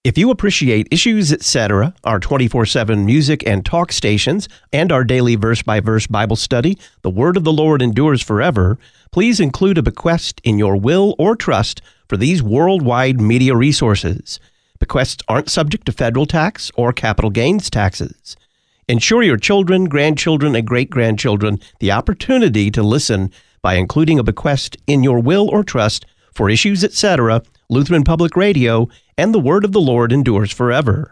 If you appreciate Issues Etc., our 24/7 music and talk stations, and our daily verse-by-verse Bible study, The Word of the Lord Endures Forever, please include a bequest in your will or trust for these worldwide media resources. Bequests aren't subject to federal tax or capital gains taxes. Ensure your children, grandchildren, and great-grandchildren the opportunity to listen by including a bequest in your will or trust for Issues Etc., Lutheran Public Radio, and The Word of the Lord Endures Forever.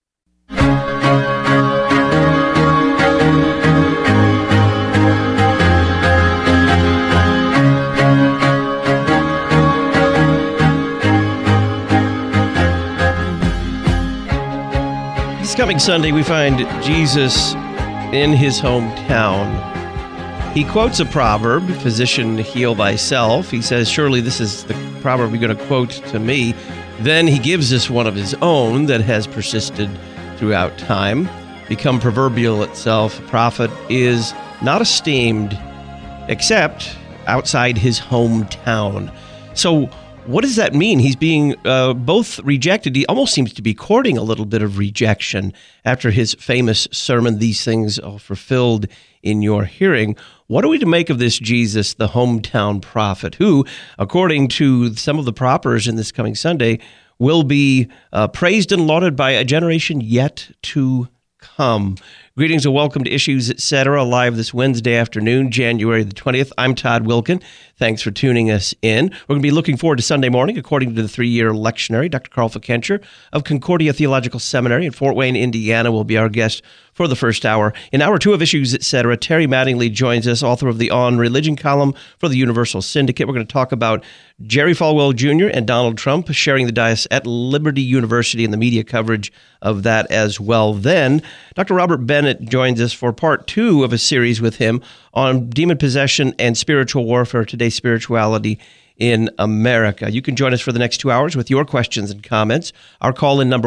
This coming Sunday, we find Jesus in his hometown. He quotes a proverb, "Physician, heal thyself." He says, surely this is the proverb you're going to quote to me. Then he gives us one of his own that has persisted throughout time, become proverbial itself. A prophet is not esteemed except outside his hometown. So what does that mean? He's being both rejected. He almost seems to be courting a little bit of rejection after his famous sermon, "These things are fulfilled in your hearing." What are we to make of this Jesus, the hometown prophet, who, according to some of the propers in this coming Sunday, will be praised and lauded by a generation yet to come? Greetings and welcome to Issues Etc., live this Wednesday afternoon, January the 20th. I'm Todd Wilkin. Thanks for tuning us in. We're going to be looking forward to Sunday morning, according to the three-year lectionary. Dr. Carl Fikencher of Concordia Theological Seminary in Fort Wayne, Indiana, will be our guest for the first hour. In hour two of Issues Etc., Terry Mattingly joins us, author of the On Religion column for the Universal Syndicate. We're going to talk about Jerry Falwell Jr. and Donald Trump sharing the dais at Liberty University and the media coverage of that as well. Then, Dr. Robert Bennett joins us for part two of a series with him on demon possession and spiritual warfare, today's spirituality in America. You can join us for the next 2 hours with your questions and comments. Our call-in number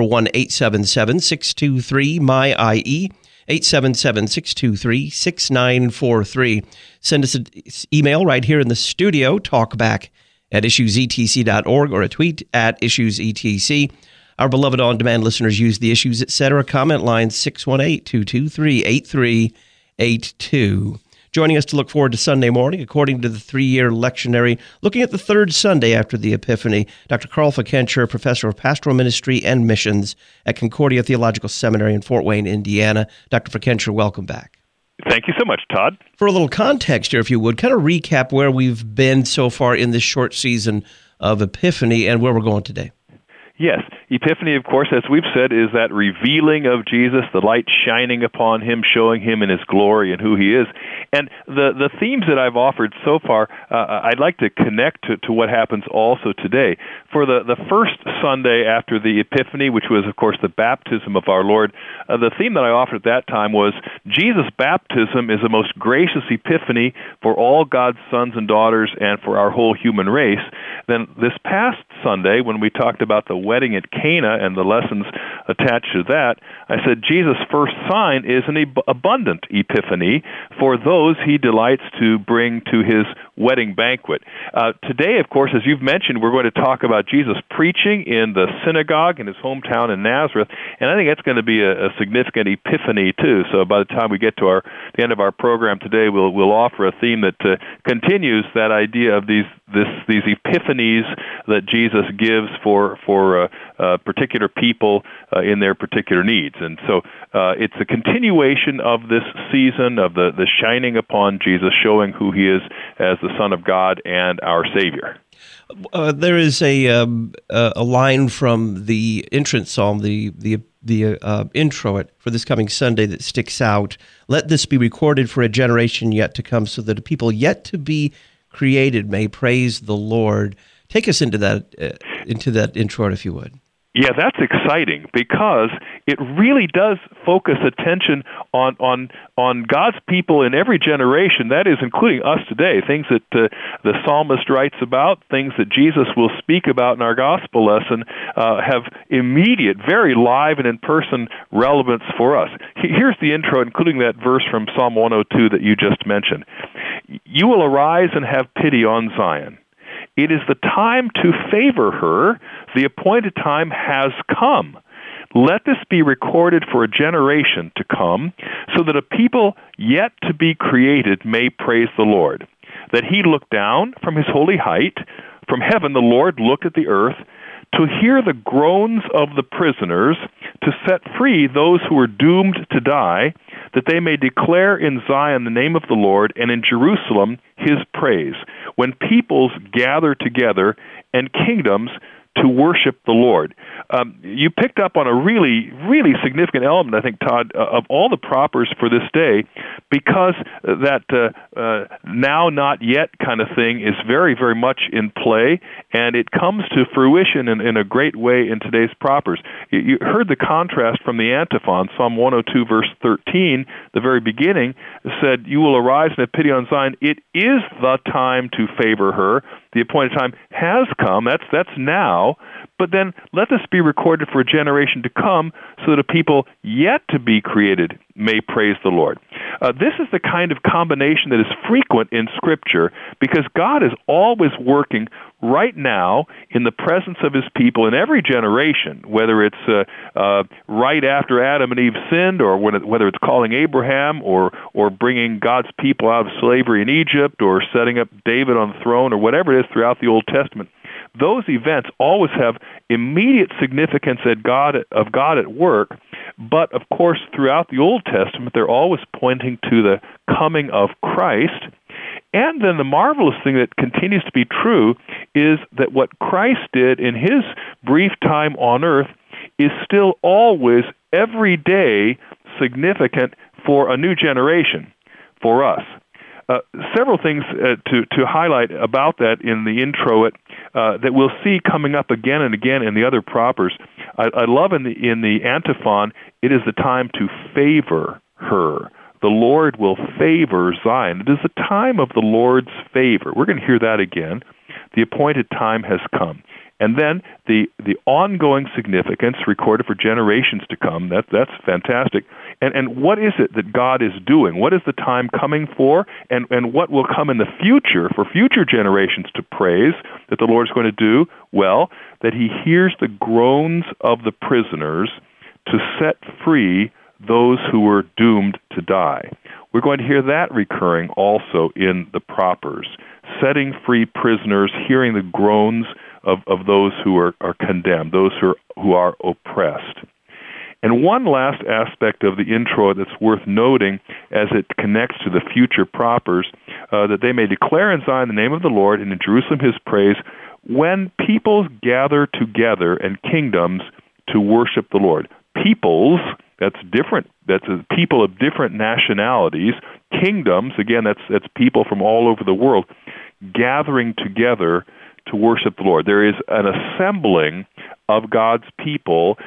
1-877-623-MY-IE, 877-623-6943. Send us an email right here in the studio, talkback@issuesetc.org, or a tweet at issuesetc. Our beloved on-demand listeners use the Issues Etc. comment line 618-223-8382. Joining us to look forward to Sunday morning, according to the three-year lectionary, looking at the third Sunday after the Epiphany, Dr. Carl Fikencher, professor of pastoral ministry and missions at Concordia Theological Seminary in Fort Wayne, Indiana. Dr. Fikencher, welcome back. Thank you so much, Todd. For a little context here, if you would, kind of recap where we've been so far in this short season of Epiphany and where we're going today. Yes. Epiphany, of course, as we've said, is that revealing of Jesus, the light shining upon him, showing him in his glory and who he is. And the themes that I've offered so far, I'd like to connect to what happens also today. For the first Sunday after the Epiphany, which was, of course, the baptism of our Lord, the theme that I offered at that time was Jesus' baptism is the most gracious epiphany for all God's sons and daughters and for our whole human race. Then this past Sunday, when we talked about the wedding at Cana and the lessons attached to that, I said Jesus' first sign is an abundant epiphany for those he delights to bring to his wedding banquet. Today, of course, as you've mentioned, we're going to talk about Jesus preaching in the synagogue in his hometown in Nazareth, and I think that's going to be a significant epiphany too. So by the time we get to the end of our program today, we'll offer a theme that continues that idea of these epiphanies that Jesus gives for particular people in their particular needs. And so it's a continuation of this season of the shining upon Jesus, showing who he is as the Son of God and our Savior. There is a line from the entrance psalm, the intro for this coming Sunday that sticks out. Let this be recorded for a generation yet to come, so that a people yet to be created may praise the Lord. Take us into that intro, if you would. Yeah, that's exciting because it really does focus attention on God's people in every generation, that is, including us today, things that the psalmist writes about, things that Jesus will speak about in our gospel lesson, have immediate, very live and in-person relevance for us. Here's the intro, including that verse from Psalm 102 that you just mentioned. You will arise and have pity on Zion. It is the time to favor her. The appointed time has come. Let this be recorded for a generation to come, so that a people yet to be created may praise the Lord. That he looked down from his holy height. From heaven the Lord looked at the earth, to hear the groans of the prisoners, to set free those who are doomed to die, that they may declare in Zion the name of the Lord, and in Jerusalem his praise, when peoples gather together and kingdoms to worship the Lord. You picked up on a really, really significant element, I think, Todd, of all the propers for this day, because that now, not yet kind of thing is very, very much in play, and it comes to fruition in a great way in today's propers. You heard the contrast from the antiphon, Psalm 102, verse 13, the very beginning, said, "You will arise and have pity on Zion. It is the time to favor her. The appointed time has come." That's now. But then let this be recorded for a generation to come, so that a people yet to be created may praise the Lord. This is the kind of combination that is frequent in Scripture, because God is always working right now in the presence of his people in every generation, whether it's right after Adam and Eve sinned, or whether it's calling Abraham, or bringing God's people out of slavery in Egypt, or setting up David on the throne, or whatever it is throughout the Old Testament. Those events always have immediate significance of God at work, but of course throughout the Old Testament they're always pointing to the coming of Christ. And then the marvelous thing that continues to be true is that what Christ did in his brief time on earth is still always, every day, significant for a new generation, for us. Several things to highlight about that in the intro that we'll see coming up again and again in the other propers. I love in the antiphon, "It is the time to favor her. The Lord will favor Zion." It is the time of the Lord's favor. We're going to hear that again. The appointed time has come. And then the ongoing significance recorded for generations to come. That's fantastic. And what is it that God is doing? What is the time coming for? And what will come in the future for future generations to praise that the Lord is going to do? Well, that he hears the groans of the prisoners to set free those who were doomed to die. We're going to hear that recurring also in the propers. Setting free prisoners, hearing the groans of those who are condemned, those who are oppressed. And one last aspect of the intro that's worth noting as it connects to the future propers, that they may declare in Zion the name of the Lord, and in Jerusalem his praise, when peoples gather together and kingdoms to worship the Lord. Peoples, that's different. That's people of different nationalities. Kingdoms, again, that's people from all over the world gathering together to worship the Lord. There is an assembling of God's people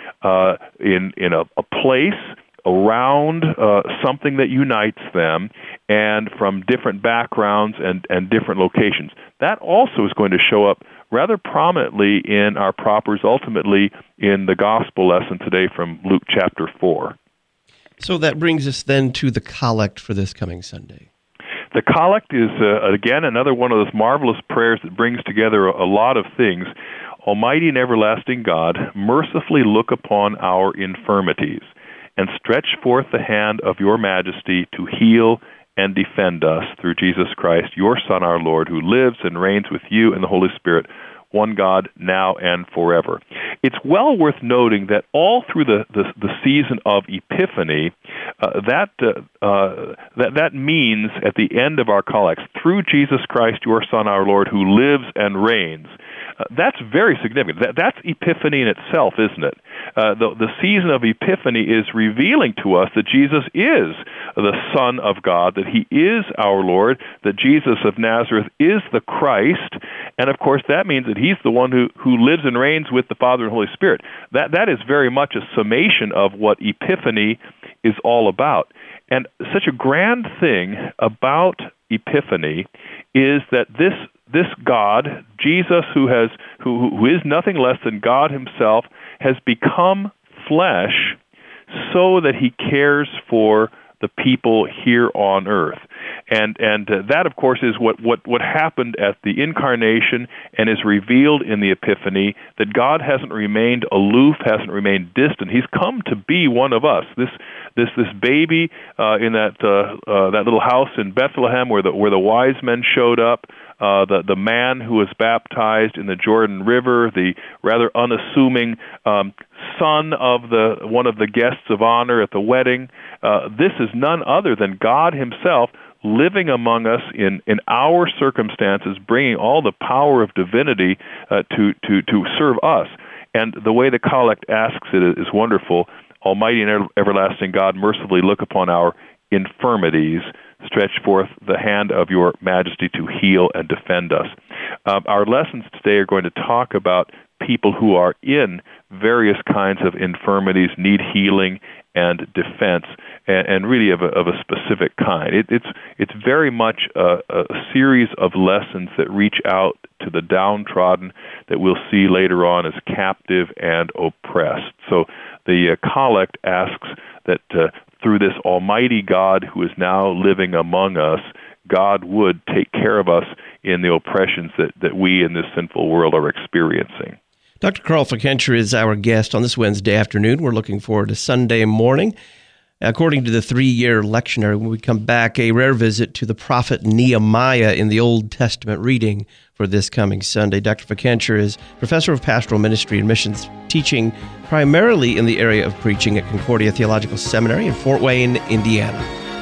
in a place around something that unites them, and from different backgrounds and different locations. That also is going to show up rather prominently in our propers, ultimately in the gospel lesson today from Luke chapter 4. So that brings us then to the collect for this coming Sunday. The collect is, again, another one of those marvelous prayers that brings together a lot of things. Almighty and everlasting God, mercifully look upon our infirmities, and stretch forth the hand of your majesty to heal and defend us through Jesus Christ, your Son, our Lord, who lives and reigns with you in the Holy Spirit, one God, now and forever. It's well worth noting that all through the season of Epiphany, that means at the end of our collects, through Jesus Christ, your Son, our Lord, who lives and reigns. That's very significant. That's Epiphany in itself, isn't it? The season of Epiphany is revealing to us that Jesus is the Son of God, that he is our Lord, that Jesus of Nazareth is the Christ, and of course that means that he's the one who lives and reigns with the Father and Holy Spirit. That is very much a summation of what Epiphany is all about. And such a grand thing about Epiphany is that this God, Jesus, who is nothing less than God himself, has become flesh so that he cares for the people here on earth. And that, of course, is what happened at the Incarnation and is revealed in the Epiphany, that God hasn't remained aloof, hasn't remained distant. He's come to be one of us. This baby in that little house in Bethlehem where the wise men showed up, the man who was baptized in the Jordan River, the rather unassuming son of one of the guests of honor at the wedding. This is none other than God himself living among us in our circumstances, bringing all the power of divinity to serve us. And the way the collect asks it is wonderful. Almighty and everlasting God, mercifully look upon our infirmities. Stretch forth the hand of your majesty to heal and defend us. Our lessons today are going to talk about people who are in various kinds of infirmities, need healing and defense, and really of a specific kind. It's very much a series of lessons that reach out to the downtrodden, that we'll see later on as captive and oppressed. So the collect asks that through this almighty God who is now living among us, God would take care of us in the oppressions that we in this sinful world are experiencing. Dr. Carl Fickenscher is our guest on this Wednesday afternoon. We're looking forward to Sunday morning. According to the 3-year lectionary, when we come back, a rare visit to the prophet Nehemiah in the Old Testament reading for this coming Sunday. Dr. Fickenscher is professor of pastoral ministry and missions, teaching primarily in the area of preaching at Concordia Theological Seminary in Fort Wayne, Indiana.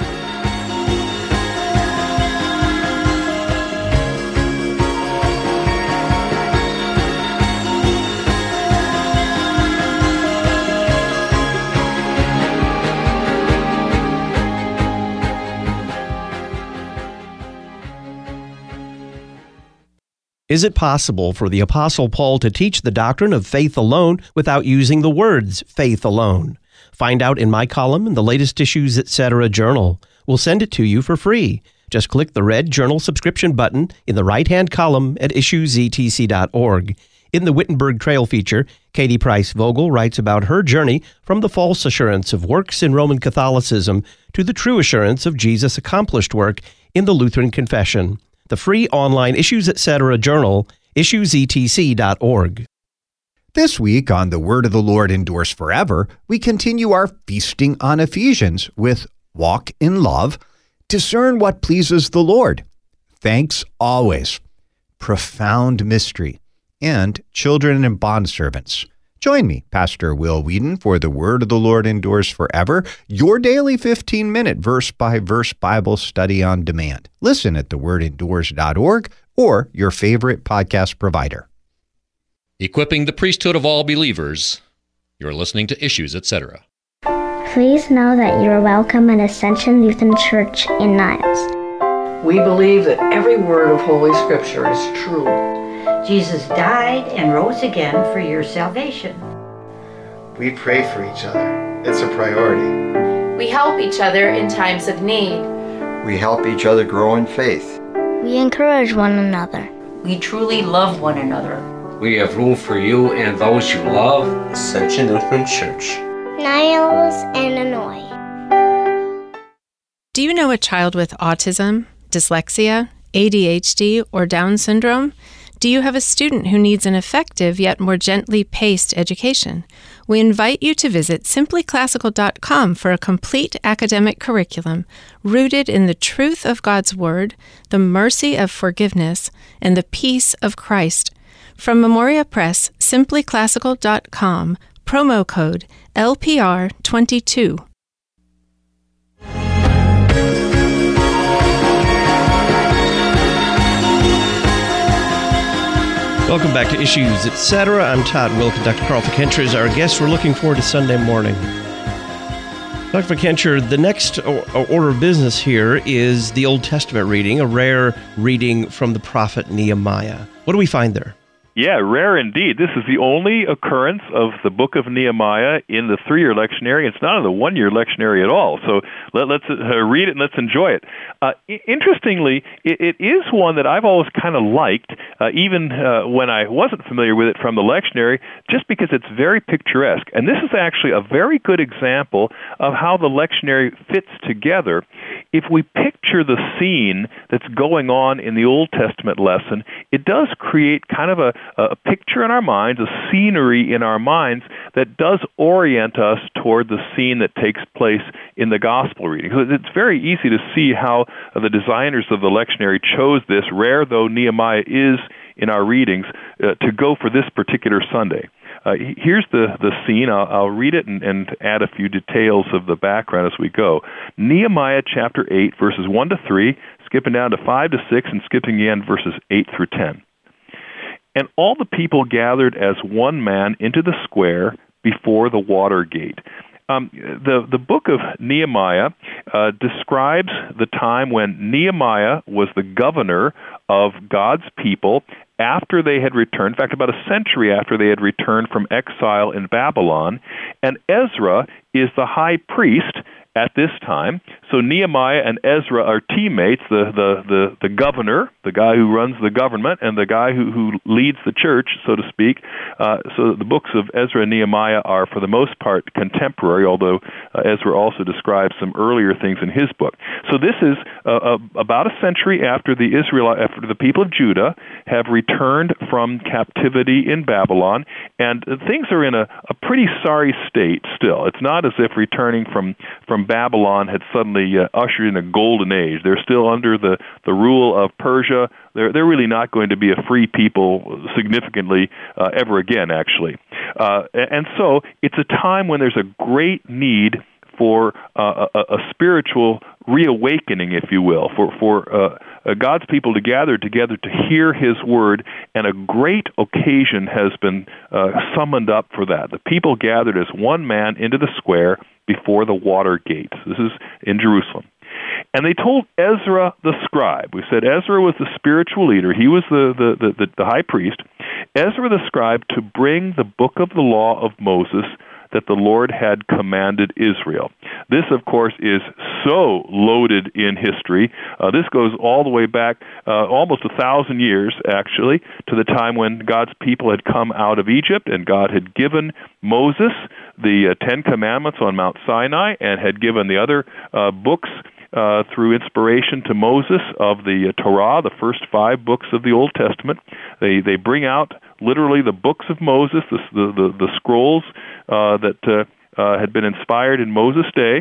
Is it possible for the Apostle Paul to teach the doctrine of faith alone without using the words faith alone? Find out in my column in the latest Issues Etc. journal. We'll send it to you for free. Just click the red journal subscription button in the right-hand column at issuesetc.org. In the Wittenberg Trail feature, Katie Price Vogel writes about her journey from the false assurance of works in Roman Catholicism to the true assurance of Jesus' accomplished work in the Lutheran Confession. The free online Issues Etc. journal, issuesetc.org. This week on The Word of the Lord Endures Forever, we continue our feasting on Ephesians with Walk in Love, Discern What Pleases the Lord, Thanks Always, Profound Mystery, and Children and Bondservants. Join me, Pastor Will Whedon, for The Word of the Lord Endures Forever, your daily 15-minute verse-by-verse Bible study on demand. Listen at thewordendures.org or your favorite podcast provider. Equipping the priesthood of all believers. You're listening to Issues, Etc. Please know that you are welcome at Ascension Lutheran Church in Niles. We believe that every word of Holy Scripture is true. Jesus died and rose again for your salvation. We pray for each other. It's a priority. We help each other in times of need. We help each other grow in faith. We encourage one another. We truly love one another. We have room for you and those you love. Ascension Lutheran Church, Niles and Illinois. Do you know a child with autism, dyslexia, ADHD, or Down syndrome? Do you have a student who needs an effective yet more gently paced education? We invite you to visit simplyclassical.com for a complete academic curriculum rooted in the truth of God's Word, the mercy of forgiveness, and the peace of Christ. From Memoria Press, simplyclassical.com, promo code LPR22. Welcome back to Issues Etc. I'm Todd Wilk, and Dr. Carl Fickenscher is our guest. We're looking forward to Sunday morning. Dr. Fickenscher, the next order of business here is the Old Testament reading, a rare reading from the prophet Nehemiah. What do we find there? Yeah, rare indeed. This is the only occurrence of the book of Nehemiah in the 3-year lectionary. It's not in the 1-year lectionary at all. So let's read it and let's enjoy it. Interestingly, it is one that I've always kind of liked, even when I wasn't familiar with it from the lectionary, just because it's very picturesque. And this is actually a very good example of how the lectionary fits together if we picture the scene that's going on in the Old Testament lesson, it does create kind of a picture in our minds, a scenery in our minds that does orient us toward the scene that takes place in the gospel reading. So it's very easy to see how the designers of the lectionary chose this, rare though Nehemiah is in our readings, to go for this particular Sunday. Here's the scene. I'll read it and add a few details of the background as we go. Nehemiah chapter 8, verses 1 to 3, skipping down to 5 to 6, and skipping again verses 8 through 10. And all the people gathered as one man into the square before the water gate. The book of Nehemiah describes the time when Nehemiah was the governor of God's people after they had returned, in fact, about a century after they had returned from exile in Babylon, and Ezra is the high priest at this time. So Nehemiah and Ezra are teammates, the governor, the guy who runs the government, and the guy who leads the church, so to speak. So the books of Ezra and Nehemiah are, for the most part, contemporary, although Ezra also describes some earlier things in his book. So this is about a century after after the people of Judah have returned from captivity in Babylon, and things are in a pretty sorry state still. It's not as if returning from Babylon had suddenly ushered in a golden age. They're still under the rule of Persia. They're really not going to be a free people significantly ever again, actually. And so it's a time when there's a great need for a spiritual reawakening, if you will, for God's people to gather together to hear His word, and a great occasion has been summoned up for that. The people gathered as one man into the square before the water gate. This is in Jerusalem. And they told Ezra the scribe. We said Ezra was the spiritual leader. He was the high priest. Ezra the scribe to bring the book of the law of Moses that the Lord had commanded Israel. This, of course, is so loaded in history. This goes all the way back almost 1,000 years, actually, to the time when God's people had come out of Egypt, and God had given Moses the Ten Commandments on Mount Sinai, and had given the other books through inspiration to Moses of the Torah, the first 5 books of the Old Testament. They bring out literally the books of Moses, the scrolls that had been inspired in Moses' day,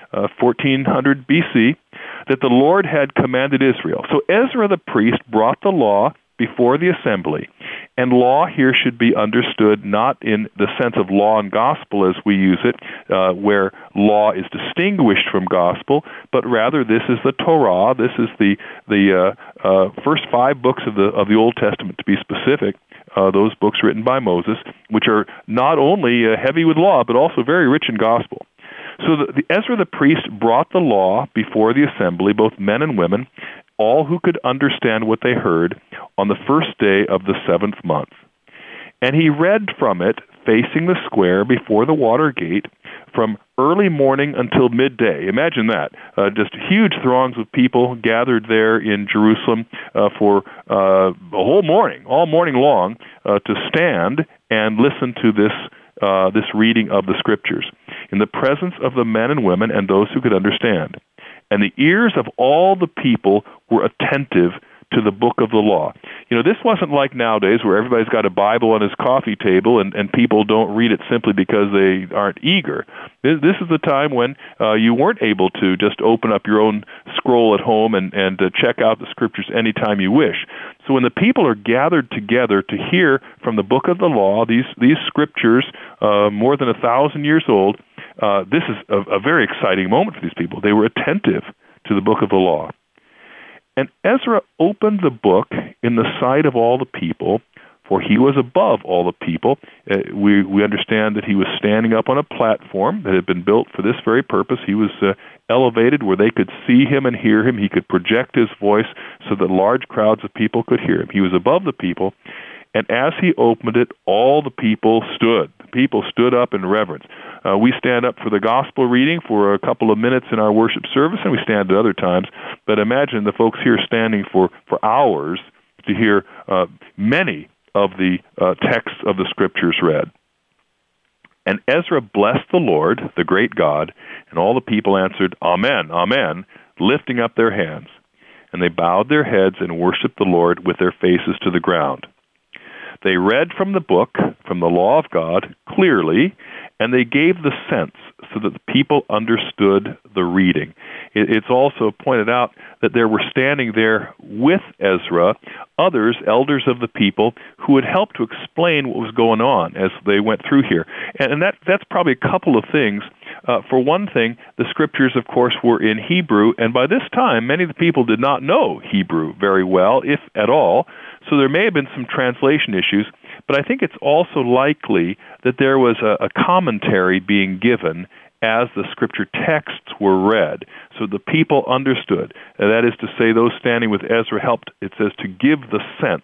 1400 BC, that the Lord had commanded Israel. So Ezra the priest brought the law before the assembly. And law here should be understood not in the sense of law and gospel as we use it, where law is distinguished from gospel, but rather this is the Torah. This is the first 5 books of the Old Testament, to be specific. Those books written by Moses, which are not only heavy with law, but also very rich in gospel. So Ezra the priest brought the law before the assembly, both men and women, all who could understand what they heard, on the first day of the 7th month. And he read from it, facing the square before the water gate, from early morning until midday. Imagine that. Just huge throngs of people gathered there in Jerusalem for a whole morning, all morning long, to stand and listen to this reading of the Scriptures in the presence of the men and women and those who could understand. And the ears of all the people were attentive to the book of the law. You know, this wasn't like nowadays where everybody's got a Bible on his coffee table and people don't read it simply because they aren't eager. This is the time when you weren't able to just open up your own scroll at home and check out the Scriptures anytime you wish. So when the people are gathered together to hear from the book of the law, these Scriptures, more than 1,000 years old, this is a very exciting moment for these people. They were attentive to the book of the law. And Ezra opened the book in the sight of all the people, for he was above all the people. We understand that he was standing up on a platform that had been built for this very purpose. He was elevated where they could see him and hear him. He could project his voice so that large crowds of people could hear him. He was above the people. And as he opened it, all the people stood. The people stood up in reverence. We stand up for the gospel reading for a couple of minutes in our worship service, and we stand at other times. But imagine the folks here standing for hours to hear many of the texts of the Scriptures read. And Ezra blessed the Lord, the great God, and all the people answered, Amen, Amen, lifting up their hands. And they bowed their heads and worshiped the Lord with their faces to the ground. They read from the book, from the law of God, clearly, and they gave the sense so that the people understood the reading. It's also pointed out that there were standing there with Ezra others, elders of the people, who would help to explain what was going on as they went through here. And that's probably a couple of things. For one thing, the scriptures, of course, were in Hebrew, and by this time, many of the people did not know Hebrew very well, if at all, so there may have been some translation issues, but I think it's also likely that there was a commentary being given as the scripture texts were read, so the people understood. And that is to say, those standing with Ezra helped, it says, to give the sense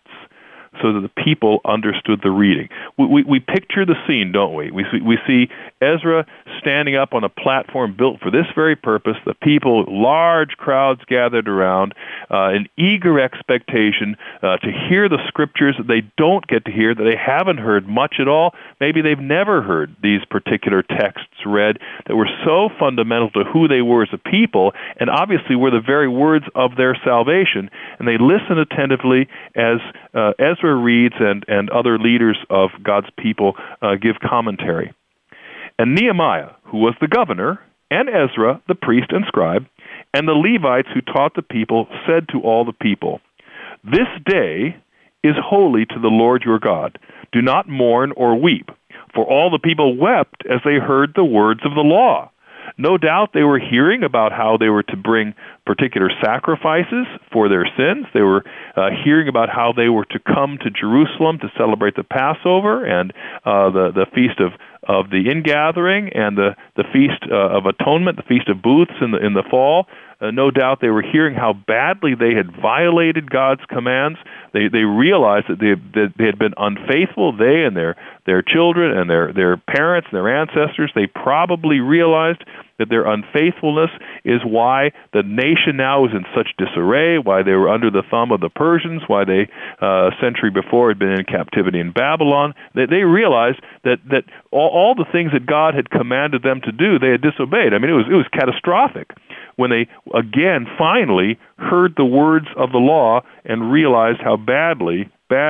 so that the people understood the reading. We picture the scene, don't we? We see Ezra standing up on a platform built for this very purpose, the people, large crowds gathered around, in eager expectation to hear the scriptures that they don't get to hear, that they haven't heard much at all. Maybe they've never heard these particular texts read that were so fundamental to who they were as a people, and obviously were the very words of their salvation. And they listen attentively as Ezra reads and other leaders of God's people give commentary. And Nehemiah, who was the governor, and Ezra, the priest and scribe, and the Levites who taught the people, said to all the people, "This day is holy to the Lord your God. Do not mourn or weep." For all the people wept as they heard the words of the law. No doubt they were hearing about how they were to bring particular sacrifices for their sins. They were hearing about how they were to come to Jerusalem to celebrate the Passover and the Feast of the Ingathering and the Feast of Atonement, the Feast of Booths in the fall. No doubt they were hearing how badly they had violated God's commands. They realized that they had been unfaithful, they and their children and their parents and their ancestors. They probably realized that their unfaithfulness is why the nation now is in such disarray, why they were under the thumb of the Persians, why they, a century before, had been in captivity in Babylon. They realized that all the things that God had commanded them to do, they had disobeyed. I mean, it was catastrophic when they, again, finally heard the words of the law and realized how badly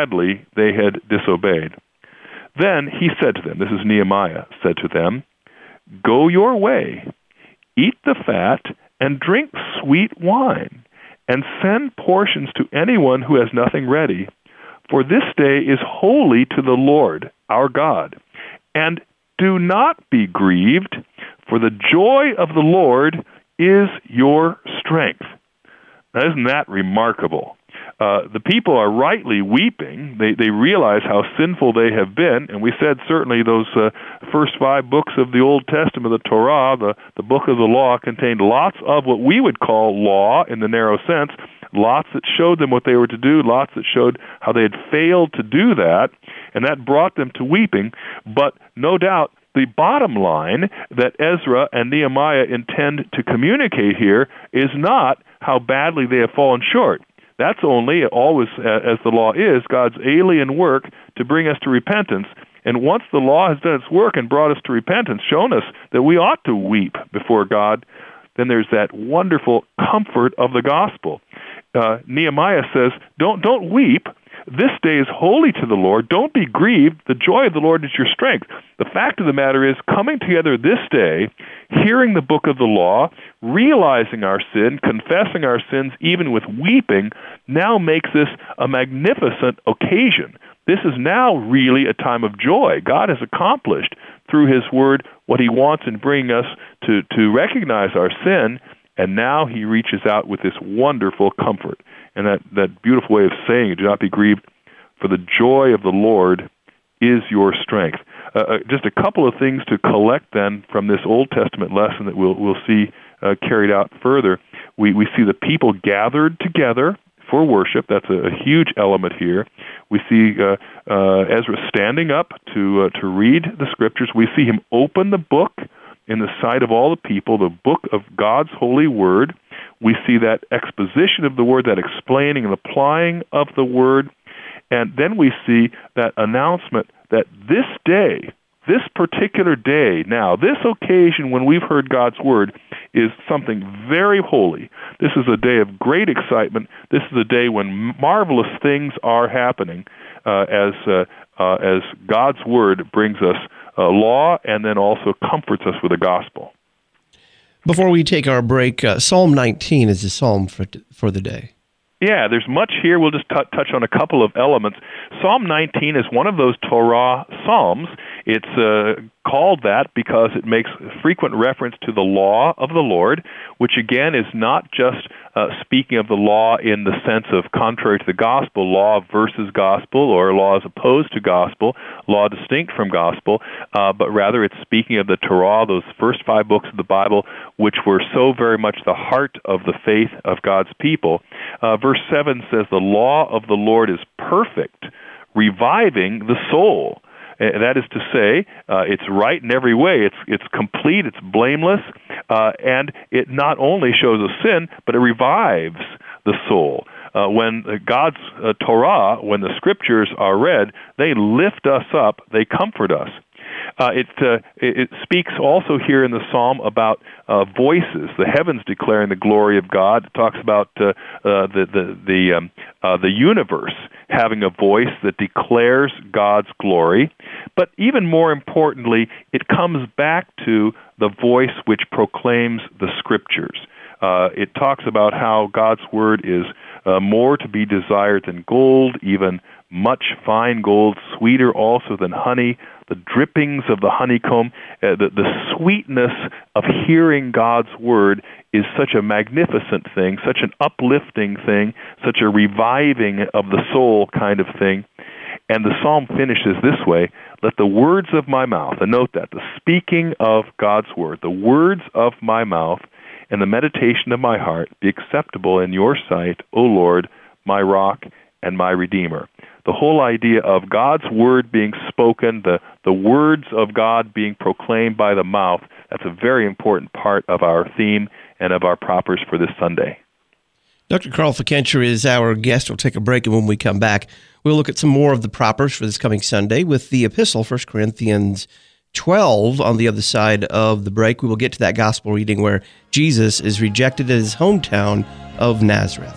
they had disobeyed. Then he said to them, this is Nehemiah, said to them, "Go your way, eat the fat, and drink sweet wine, and send portions to anyone who has nothing ready. For this day is holy to the Lord our God. And do not be grieved, for the joy of the Lord is your strength." Now, isn't that remarkable? The people are rightly weeping. They realize how sinful they have been, and we said certainly those first 5 books of the Old Testament, the Torah, the book of the law, contained lots of what we would call law in the narrow sense, lots that showed them what they were to do, lots that showed how they had failed to do that, and that brought them to weeping. But no doubt, the bottom line that Ezra and Nehemiah intend to communicate here is not how badly they have fallen short. That's only, always as the law is, God's alien work to bring us to repentance. And once the law has done its work and brought us to repentance, shown us that we ought to weep before God, then there's that wonderful comfort of the gospel. Nehemiah says, don't weep. This day is holy to the Lord. Don't be grieved. The joy of the Lord is your strength. The fact of the matter is, coming together this day, hearing the book of the law, realizing our sin, confessing our sins, even with weeping, now makes this a magnificent occasion. This is now really a time of joy. God has accomplished through His Word what He wants in bringing us to recognize our sin, and now He reaches out with this wonderful comfort. And that beautiful way of saying, "Do not be grieved, for the joy of the Lord is your strength." Just a couple of things to collect then from this Old Testament lesson that we'll see carried out further. We see the people gathered together for worship. That's a huge element here. We see Ezra standing up to read the Scriptures. We see him open the book in the sight of all the people, the book of God's holy Word. We see that exposition of the Word, that explaining and applying of the Word. And then we see that announcement that this day, this particular day now, this occasion when we've heard God's Word, is something very holy. This is a day of great excitement. This is a day when marvelous things are happening as God's Word brings us law and then also comforts us with the gospel. Before we take our break, Psalm 19 is the psalm for the day. Yeah, there's much here. We'll just touch on a couple of elements. Psalm 19 is one of those Torah psalms. It's called that because it makes frequent reference to the law of the Lord, which again is not just speaking of the law in the sense of contrary to the gospel, law versus gospel, or law as opposed to gospel, law distinct from gospel, but rather it's speaking of the Torah, those first 5 books of the Bible, which were so very much the heart of the faith of God's people. Verse 7 says, "The law of the Lord is perfect, reviving the soul." That is to say, it's right in every way. It's complete, it's blameless, and it not only shows a sin, but it revives the soul. When God's Torah, when the Scriptures are read, they lift us up, they comfort us. It speaks also here in the psalm about voices, the heavens declaring the glory of God. It talks about the universe having a voice that declares God's glory. But even more importantly, it comes back to the voice which proclaims the Scriptures. It talks about how God's Word is more to be desired than gold, even much fine gold, sweeter also than honey, the drippings of the honeycomb. The sweetness of hearing God's Word is such a magnificent thing, such an uplifting thing, such a reviving of the soul kind of thing. And the psalm finishes this way: "Let the words of my mouth," and note that, the speaking of God's Word, "the words of my mouth and the meditation of my heart be acceptable in your sight, O Lord, my rock and my Redeemer." The whole idea of God's Word being spoken, the words of God being proclaimed by the mouth, that's a very important part of our theme and of our propers for this Sunday. Dr. Carl Fickenscher is our guest. We'll take a break, and when we come back, we'll look at some more of the propers for this coming Sunday with the epistle, 1 Corinthians 12. On the other side of the break, we will get to that gospel reading where Jesus is rejected at his hometown of Nazareth.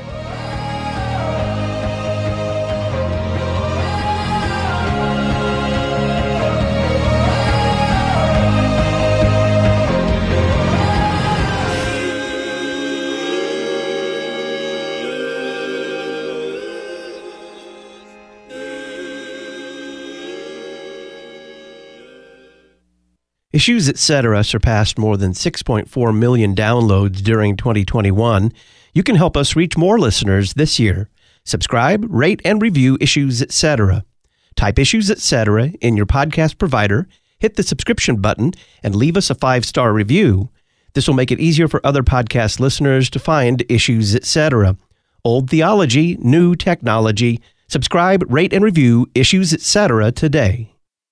Issues Etc. surpassed more than 6.4 million downloads during 2021. You can help us reach more listeners this year. Subscribe, rate, and review Issues Etc. Type Issues Etc. in your podcast provider, hit the subscription button, and leave us a 5-star review. This will make it easier for other podcast listeners to find Issues Etc. Old theology, new technology. Subscribe, rate, and review Issues Etc. today.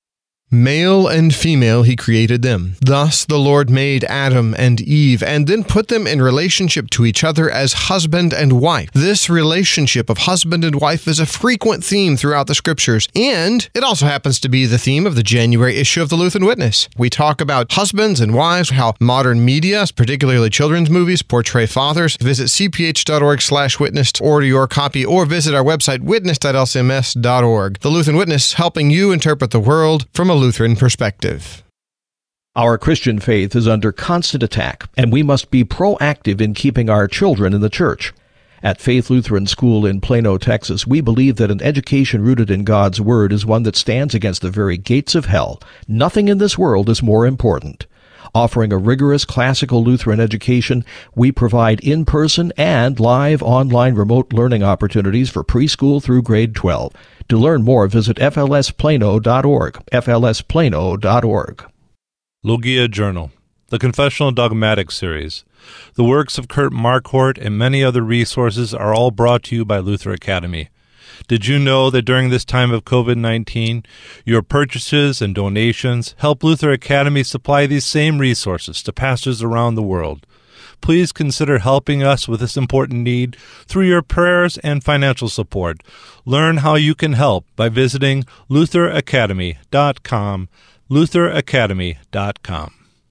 Male and female he created them. Thus the Lord made Adam and Eve, and then put them in relationship to each other as husband and wife. This relationship of husband and wife is a frequent theme throughout the Scriptures, and it also happens to be the theme of the January issue of the Lutheran Witness. We talk about husbands and wives, how modern media, particularly children's movies, portray fathers. Visit cph.org/witness to order your copy, or visit our website witness.lcms.org. The Lutheran Witness, helping you interpret the world from a Lutheran perspective. Our Christian faith is under constant attack, and we must be proactive in keeping our children in the church. At Faith Lutheran School in Plano, Texas, we believe that an education rooted in God's Word is one that stands against the very gates of hell. Nothing in this world is more important. Offering a rigorous classical Lutheran education, we provide in-person and live online remote learning opportunities for preschool through grade 12. To learn more, visit flsplano.org, flsplano.org. Logia Journal, the Confessional Dogmatic Series. The works of Kurt Marquardt and many other resources are all brought to you by Luther Academy. Did you know that during this time of COVID-19, your purchases and donations help Luther Academy supply these same resources to pastors around the world? Please consider helping us with this important need through your prayers and financial support. Learn how you can help by visiting lutheracademy.com, lutheracademy.com.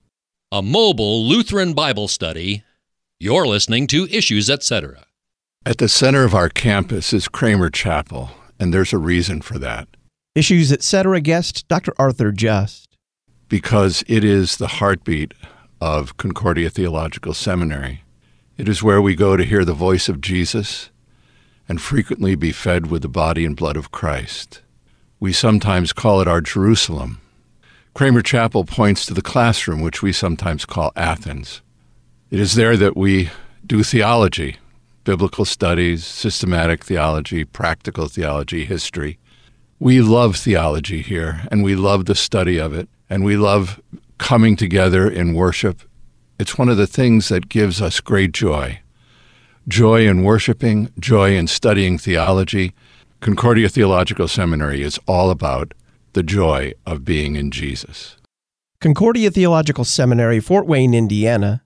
a mobile Lutheran Bible study. You're listening to Issues, Etc. At the center of our campus is Kramer Chapel, and there's a reason for that. Issues, Etc. guest Dr. Arthur Just. Because it is the heartbeat of Concordia Theological Seminary. It is where we go to hear the voice of Jesus and frequently be fed with the body and blood of Christ. We sometimes call it our Jerusalem. Kramer Chapel points to the classroom, which we sometimes call Athens. It is there that we do theology, biblical studies, systematic theology, practical theology, history. We love theology here, and we love the study of it, and we love coming together in worship. It's one of the things that gives us great joy. Joy in worshiping, joy in studying theology. Concordia Theological Seminary is all about the joy of being in Jesus. Concordia Theological Seminary, Fort Wayne, Indiana,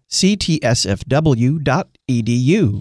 ctsfw.edu.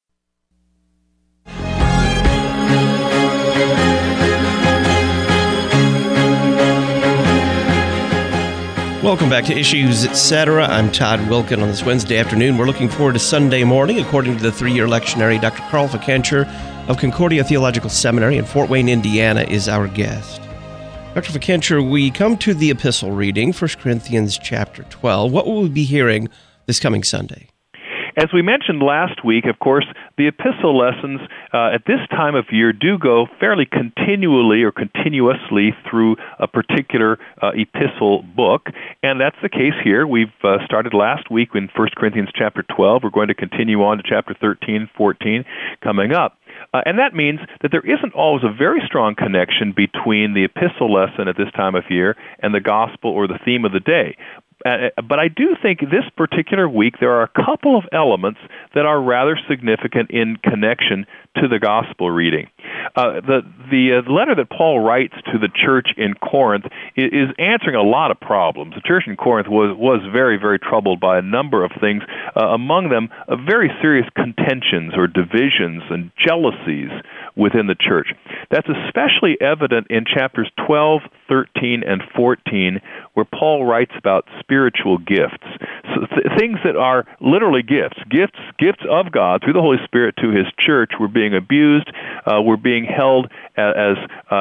Welcome back to Issues, Etc. I'm Todd Wilkin on this Wednesday afternoon. We're looking forward to Sunday morning. According to the three-year lectionary, Dr. Carl Fikencher of Concordia Theological Seminary in Fort Wayne, Indiana, is our guest. Dr. Fikencher, we come to the epistle reading, 1 Corinthians chapter 12. What will we be hearing this coming Sunday? As we mentioned last week, of course, the epistle lessons at this time of year do go fairly continually or continuously through a particular epistle book, and that's the case here. We've started last week in 1 Corinthians chapter 12. We're going to continue on to chapter 13, 14 coming up. And that means that there isn't always a very strong connection between the epistle lesson at this time of year and the gospel or the theme of the day. But I do think this particular week there are a couple of elements that are rather significant in connection to the gospel reading. The letter that Paul writes to the church in Corinth is answering a lot of problems. The church in Corinth was very, very troubled by a number of things, among them very serious contentions or divisions and jealousies within the church. That's especially evident in chapters 12, 13, and 14, where Paul writes about spiritual gifts. So things that are literally gifts of God through the Holy Spirit to His church were being abused, were being held as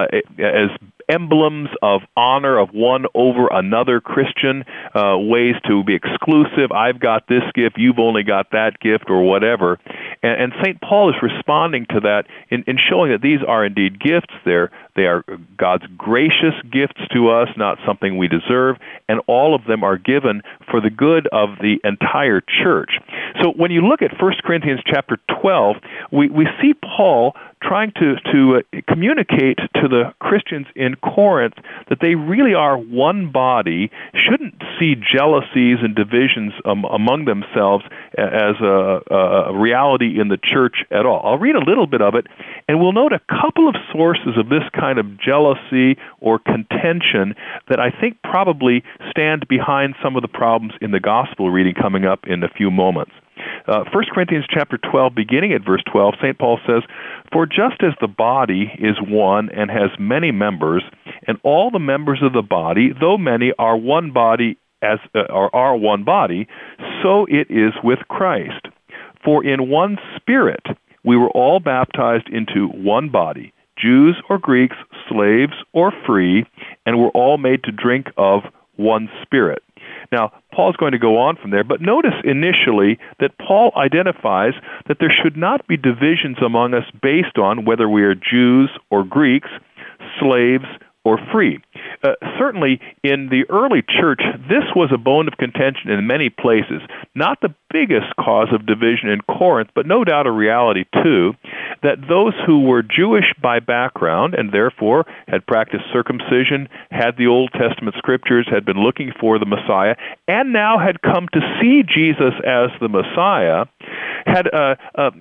emblems of honor of one over another Christian, ways to be exclusive. I've got this gift, you've only got that gift, or whatever. And St. Paul is responding to that in showing that these are indeed gifts. They are God's gracious gifts to us, not something we deserve, and all of them are given for the good of the entire church. So when you look at 1 Corinthians chapter 12, we see Paul trying to communicate to the Christians in Corinth that they really are one body, shouldn't see jealousies and divisions among themselves as a reality in the church at all. I'll read a little bit of it, and we'll note a couple of sources of this kind of jealousy or contention that I think probably stand behind some of the problems in the gospel reading coming up in a few moments. 1 Corinthians chapter 12, beginning at verse 12, St. Paul says, "For just as the body is one and has many members, and all the members of the body, though many, are one body, are one body, so it is with Christ. For in one Spirit we were all baptized into one body, Jews or Greeks, slaves or free, and were all made to drink of one Spirit." Now, Paul's going to go on from there, but notice initially that Paul identifies that there should not be divisions among us based on whether we are Jews or Greeks, slaves or free. Certainly, in the early church, this was a bone of contention in many places. Not the biggest cause of division in Corinth, but no doubt a reality, too, that those who were Jewish by background and therefore had practiced circumcision, had the Old Testament scriptures, had been looking for the Messiah, and now had come to see Jesus as the Messiah, had a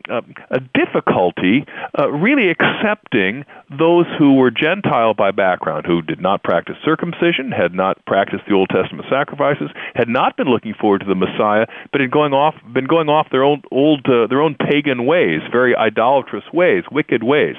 difficulty really accepting those who were Gentile by background, who did not practice circumcision, had not practiced the Old Testament sacrifices, had not been looking forward to the Messiah, but had been going off their own pagan ways, very idolatrous ways, wicked ways.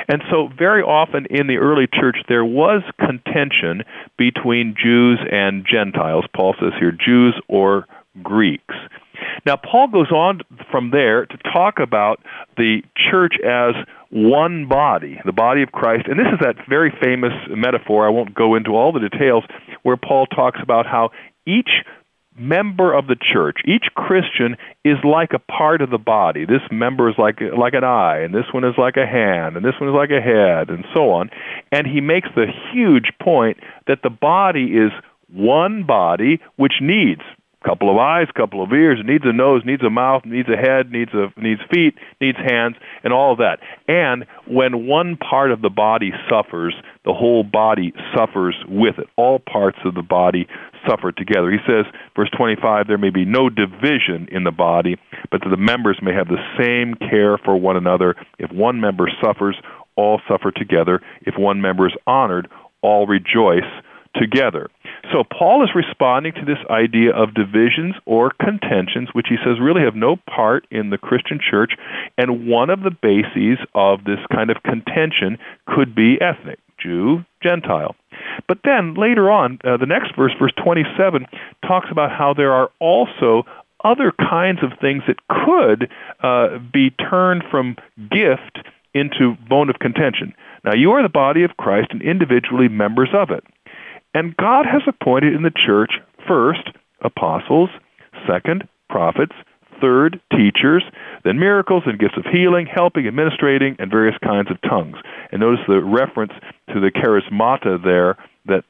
And so very often in the early church there was contention between Jews and Gentiles. Paul says here, Jews or Greeks. Now, Paul goes on from there to talk about the church as one body, the body of Christ. And this is that very famous metaphor, I won't go into all the details, where Paul talks about how each member of the church, each Christian, is like a part of the body. This member is like an eye, and this one is like a hand, and this one is like a head, and so on. And he makes the huge point that the body is one body which needs couple of eyes, couple of ears, needs a nose, needs a mouth, needs a head, needs feet, needs hands, and all of that. And when one part of the body suffers, the whole body suffers with it. All parts of the body suffer together. He says, verse 25, there may be no division in the body, but that the members may have the same care for one another. If one member suffers, all suffer together. If one member is honored, all rejoice together. So Paul is responding to this idea of divisions or contentions, which he says really have no part in the Christian church, and one of the bases of this kind of contention could be ethnic, Jew, Gentile. But then later on, the next verse, verse 27, talks about how there are also other kinds of things that could be turned from gift into bone of contention. Now, you are the body of Christ and individually members of it. And God has appointed in the church, first, apostles, second, prophets, third, teachers, then miracles and gifts of healing, helping, administrating, and various kinds of tongues. And notice the reference to the charismata there that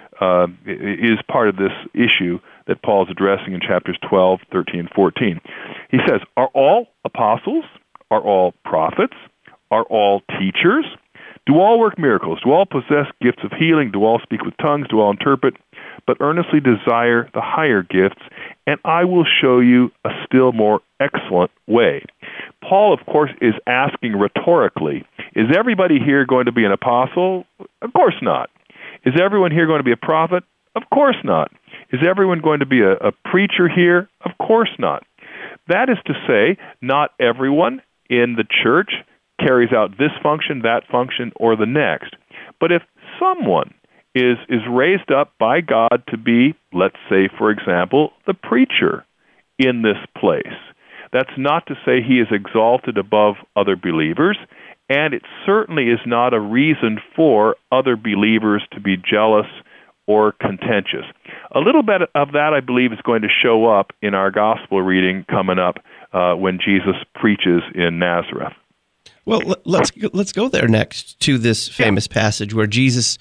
is part of this issue that Paul is addressing in chapters 12, 13, and 14. He says, are all apostles? Are all prophets? Are all teachers? Do all work miracles? Do all possess gifts of healing? Do all speak with tongues? Do all interpret? But earnestly desire the higher gifts, and I will show you a still more excellent way. Paul, of course, is asking rhetorically, is everybody here going to be an apostle? Of course not. Is everyone here going to be a prophet? Of course not. Is everyone going to be a preacher here? Of course not. That is to say, not everyone in the church carries out this function, that function, or the next. But if someone is raised up by God to be, let's say, for example, the preacher in this place, that's not to say he is exalted above other believers, and it certainly is not a reason for other believers to be jealous or contentious. A little bit of that, I believe, is going to show up in our gospel reading coming up when Jesus preaches in Nazareth. Well, let's go there next to this famous passage where Jesus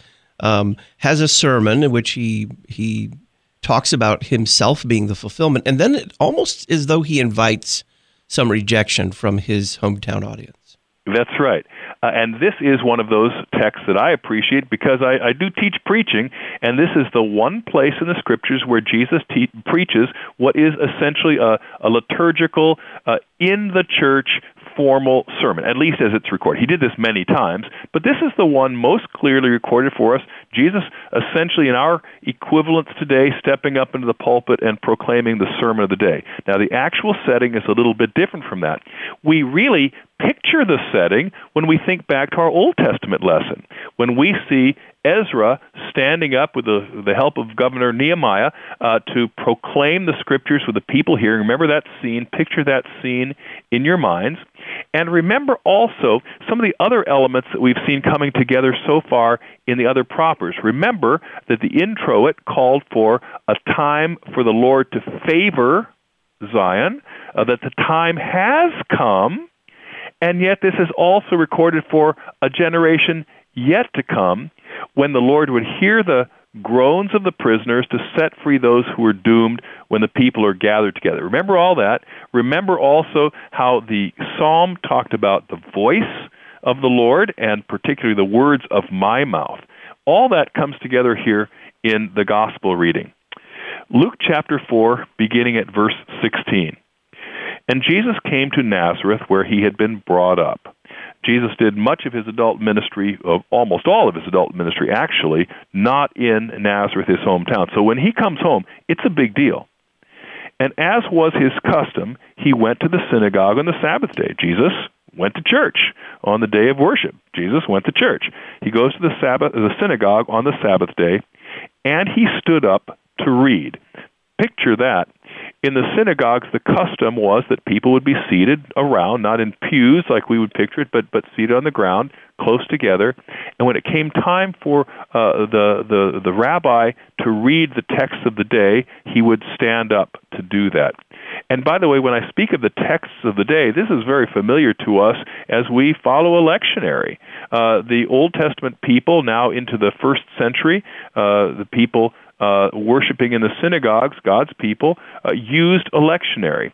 has a sermon in which he talks about himself being the fulfillment, and then it almost as though he invites some rejection from his hometown audience. That's right. And this is one of those texts that I appreciate because I do teach preaching, and this is the one place in the Scriptures where Jesus preaches what is essentially a liturgical, in the church, formal sermon, at least as it's recorded. He did this many times, but this is the one most clearly recorded for us. Jesus, essentially in our equivalents today, stepping up into the pulpit and proclaiming the sermon of the day. Now, the actual setting is a little bit different from that. We really picture the setting when we think back to our Old Testament lesson, when we see Ezra standing up with the help of Governor Nehemiah to proclaim the Scriptures with the people hearing. Remember that scene, picture that scene in your minds. And remember also some of the other elements that we've seen coming together so far in the other propers. Remember that the introit called for a time for the Lord to favor Zion, that the time has come, and yet this is also recorded for a generation yet to come, when the Lord would hear the groans of the prisoners to set free those who were doomed when the people are gathered together. Remember all that. Remember also how the psalm talked about the voice of the Lord and particularly the words of my mouth. All that comes together here in the gospel reading. Luke chapter 4, beginning at verse 16. And Jesus came to Nazareth where he had been brought up. Jesus did much of his adult ministry, almost all of his adult ministry actually, not in Nazareth, his hometown. So when he comes home, it's a big deal. And as was his custom, he went to the synagogue on the Sabbath day. Jesus went to church on the day of worship. Jesus went to church. He goes to the synagogue on the Sabbath day, and he stood up to read. Picture that. In the synagogues, the custom was that people would be seated around, not in pews like we would picture it, but seated on the ground, close together. And when it came time for the rabbi to read the text of the day, he would stand up to do that. And by the way, when I speak of the texts of the day, this is very familiar to us as we follow a lectionary. The Old Testament people, now into the first century, the people worshiping in the synagogues, God's people, used a lectionary.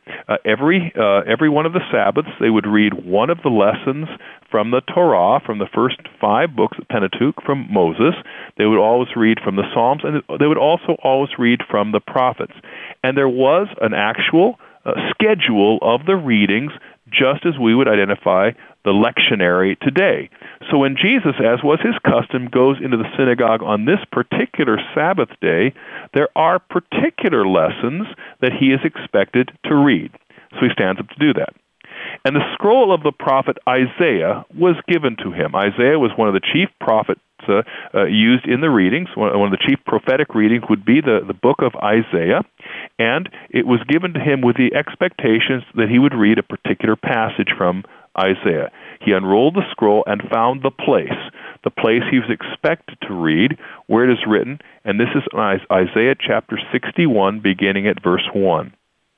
Every one of the Sabbaths, they would read one of the lessons from the Torah, from the first 5 books of Pentateuch, from Moses. They would always read from the Psalms, and they would also always read from the prophets. And there was an actual schedule of the readings, just as we would identify the lectionary today. So when Jesus, as was his custom, goes into the synagogue on this particular Sabbath day, there are particular lessons that he is expected to read. So he stands up to do that. And the scroll of the prophet Isaiah was given to him. Isaiah was one of the chief prophets used in the readings. One of the chief prophetic readings would be the book of Isaiah, and it was given to him with the expectations that he would read a particular passage from Isaiah. He unrolled the scroll and found the place he was expected to read, where it is written, and this is Isaiah chapter 61, beginning at verse 1.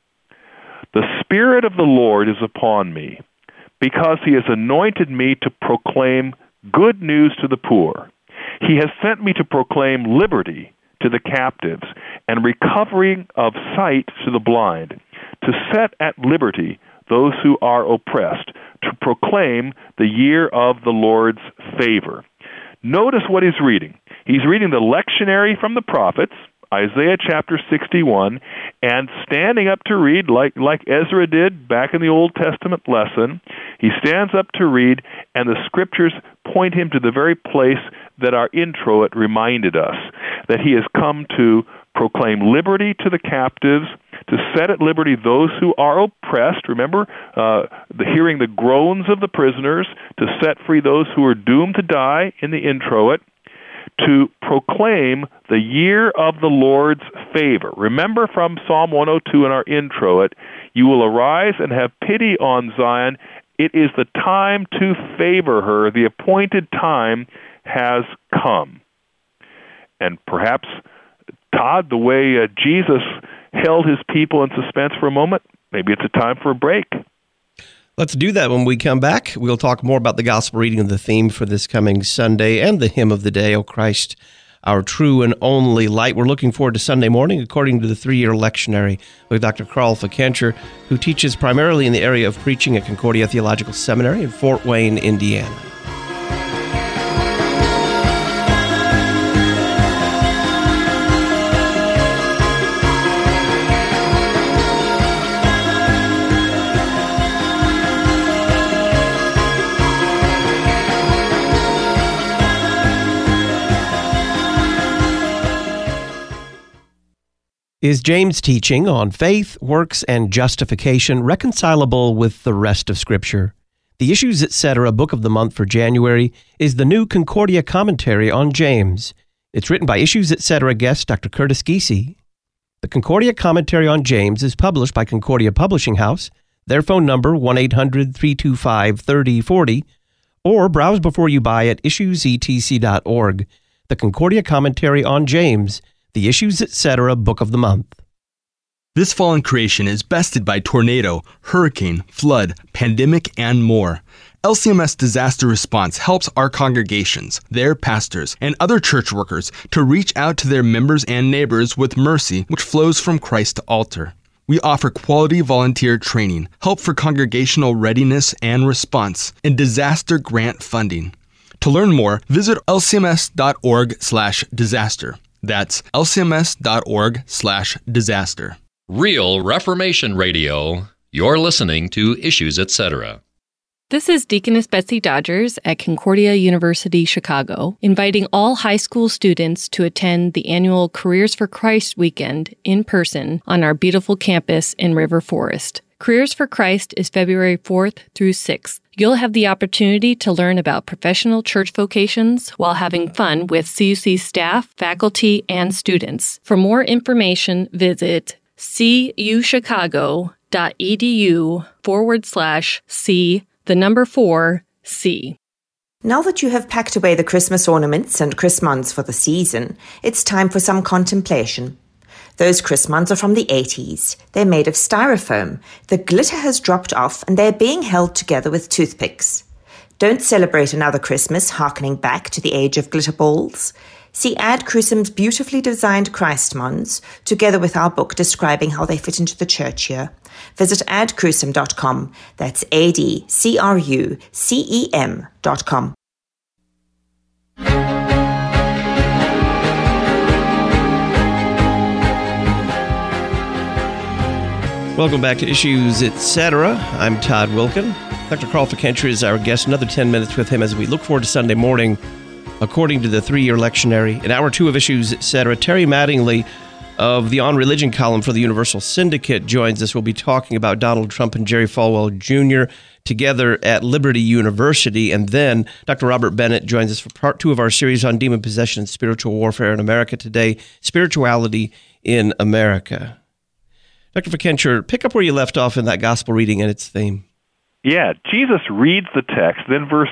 The Spirit of the Lord is upon me, because he has anointed me to proclaim good news to the poor. He has sent me to proclaim liberty to the captives and recovering of sight to the blind, to set at liberty those who are oppressed, to proclaim the year of the Lord's favor. Notice what he's reading. He's reading the lectionary from the prophets, Isaiah chapter 61, and standing up to read like Ezra did back in the Old Testament lesson. He stands up to read, and the scriptures point him to the very place that our introit reminded us, that he has come to proclaim liberty to the captives, to set at liberty those who are oppressed. Remember, hearing the groans of the prisoners, to set free those who are doomed to die in the introit, to proclaim the year of the Lord's favor. Remember from Psalm 102 in our introit, you will arise and have pity on Zion. It is the time to favor her. The appointed time has come. And perhaps, Todd, the way Jesus held his people in suspense for a moment, maybe it's a time for a break. Let's do that when we come back. We'll talk more about the gospel reading and the theme for this coming Sunday and the hymn of the day, O Christ, our true and only light. We're looking forward to Sunday morning according to the 3-year lectionary with Dr. Carl Fikencher, who teaches primarily in the area of preaching at Concordia Theological Seminary in Fort Wayne, Indiana. Is James' teaching on faith, works, and justification reconcilable with the rest of Scripture? The Issues Etc. Book of the Month for January is the new Concordia commentary on James. It's written by Issues Etc. guest Dr. Curtis Giese. The Concordia commentary on James is published by Concordia Publishing House. Their phone number 1-800-325-3040, or browse before you buy at issuesetc.org. The Concordia commentary on James, the Issues Etc. Book of the Month. This fallen creation is bested by tornado, hurricane, flood, pandemic, and more. LCMS Disaster Response helps our congregations, their pastors, and other church workers to reach out to their members and neighbors with mercy which flows from Christ to altar. We offer quality volunteer training, help for congregational readiness and response, and disaster grant funding. To learn more, visit lcms.org/disaster. That's lcms.org/disaster. Real Reformation Radio. You're listening to Issues Etc. This is Deaconess Betsy Dodgers at Concordia University, Chicago, inviting all high school students to attend the annual Careers for Christ weekend in person on our beautiful campus in River Forest. Careers for Christ is February 4th through 6th. You'll have the opportunity to learn about professional church vocations while having fun with CUC staff, faculty, and students. For more information, visit cuchicago.edu/C4C. Now that you have packed away the Christmas ornaments and Chrismons for the season, it's time for some contemplation. Those Chrismons are from the 80s. They're made of styrofoam. The glitter has dropped off and they're being held together with toothpicks. Don't celebrate another Christmas harkening back to the age of glitter balls. See Ad Crucem's beautifully designed Christmons, together with our book describing how they fit into the church year. Visit adcrucem.com. That's ADCRUCEM.com. Welcome back to Issues, Etc. I'm Todd Wilken. Dr. Carl Fickenscher is our guest. Another 10 minutes with him as we look forward to Sunday morning, according to the 3-year lectionary. In Hour 2 of Issues, Etc., Terry Mattingly of the On Religion column for the Universal Syndicate joins us. We'll be talking about Donald Trump and Jerry Falwell Jr. together at Liberty University. And then Dr. Robert Bennett joins us for part 2 of our series on demon possession and spiritual warfare in America today, Spirituality in America. Dr. Fickenscher, pick up where you left off in that gospel reading and its theme. Yeah, Jesus reads the text. Then verse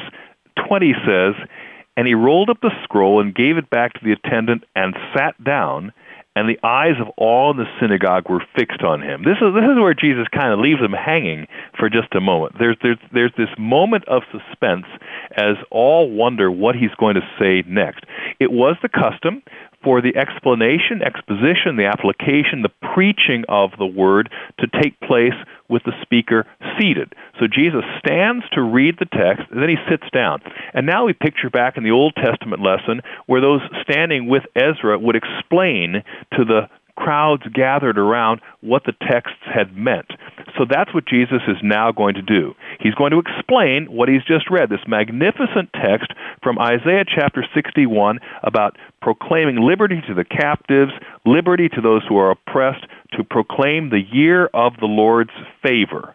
20 says, "And he rolled up the scroll and gave it back to the attendant and sat down, and the eyes of all in the synagogue were fixed on him." This is where Jesus kind of leaves them hanging for just a moment. There's this moment of suspense as all wonder what he's going to say next. It was the custom for the exposition, the application, the preaching of the word to take place with the speaker seated. So Jesus stands to read the text, and then he sits down. And now we picture back in the Old Testament lesson where those standing with Ezra would explain to the crowds gathered around what the texts had meant. So that's what Jesus is now going to do. He's going to explain what he's just read, this magnificent text from Isaiah chapter 61 about proclaiming liberty to the captives, liberty to those who are oppressed, to proclaim the year of the Lord's favor.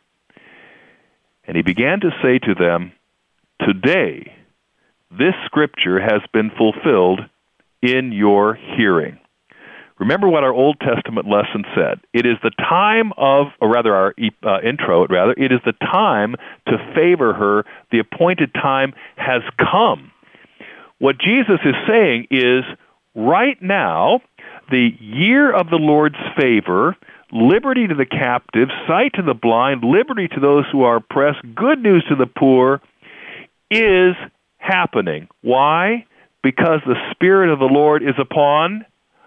And he began to say to them, "Today, this scripture has been fulfilled in your hearing." Remember what our Old Testament lesson said. It is the time of, or rather our intro, it is the time to favor her. The appointed time has come. What Jesus is saying is, right now, the year of the Lord's favor, liberty to the captive, sight to the blind, liberty to those who are oppressed, good news to the poor, is happening. Why? Because the Spirit of the Lord is upon